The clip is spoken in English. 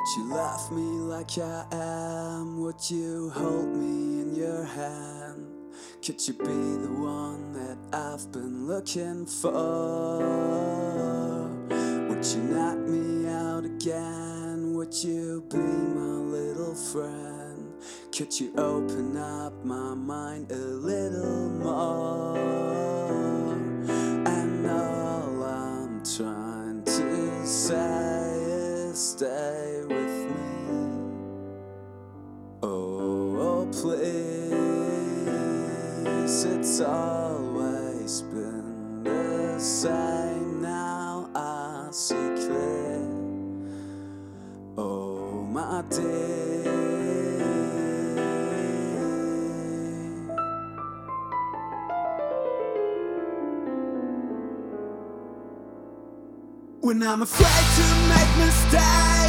you love me like I am? Would you hold me in your hand? Could you be the one that I've been looking for? Would you knock me out again? Would you be my little friend? Could you open up my mind a little more? And all I'm trying to say is stay with me. Oh, please, it's always been the same. Now I see clear. Oh, my dear. When I'm afraid to make mistakes,